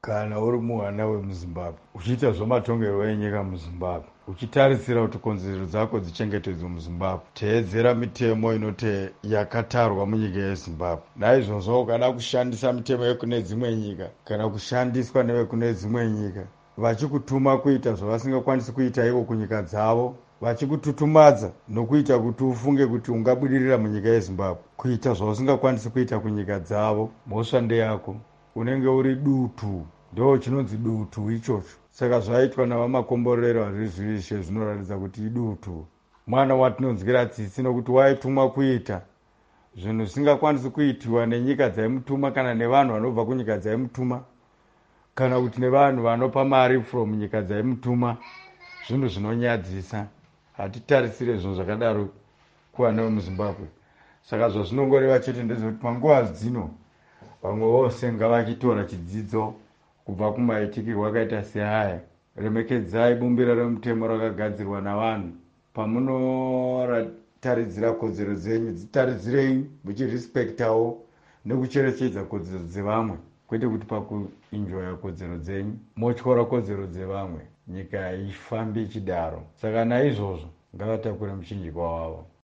kana uri muhana wemuzimbabwe uchiita zvematongerwo enyika muzimbabwe, uchitarisira kuti kodzero dzako dzichengetedzwe muzimbabwe, teedzera mitemo inoti yakatarwa munyika yezimbabwe. Naizvozvo ukada kushandisa mitemo yekune dzimwe nyika kana kushandiswa nevekune dzimwe nyika vachikutuma kuita zvavasingakwanisi kuita ivo kunyika dzavo, vachikututumadza nokuita kuti ufunge kuti ungabudirira munyika yezimbabwe kuita zvausingakwanisi kuita kunyika dzavo, mhosva ndeyako, unenge uri dutu. Ndo chinonzi dutu ichocho. Saka zvaitwa navamakomborero hazvizvishe zvinoratidza kuti idutu. Mwana watinonzwira tsitsi nokuti waitumwa kuita zvinhu zvisingakwanisi kuitiwa nenyika dzaimutuma kana nevanhu vanobva kunyika dzaimutuma kana kuti nevanhu vanopa mari from nyika dzaimutuma, zvinhu zvinonyadzisa. Hatitarisire zvinhu zvakadaro kuvana vemuzimbabwe. Saka zvazvinongoreva chete ndezvekuti panguva dzino vamwe vose ngavachitora chidzidzo kubva kumaitikirwo akaita seaya. Remekedzai bumbiro remutemo rakagadzirwa navanhu. Pamunotaridzira kodzero dzenyu, dzitaridzirei muchirespektawo nekucherechedza kodzero dzevamwe, kwete kuti pakuinjoya kodzero dzenyu motyora kodzero dzevamwe. Nyika haifambi ichidaro. Saka naizvozvo ngavatakure muchinjikwa wavo.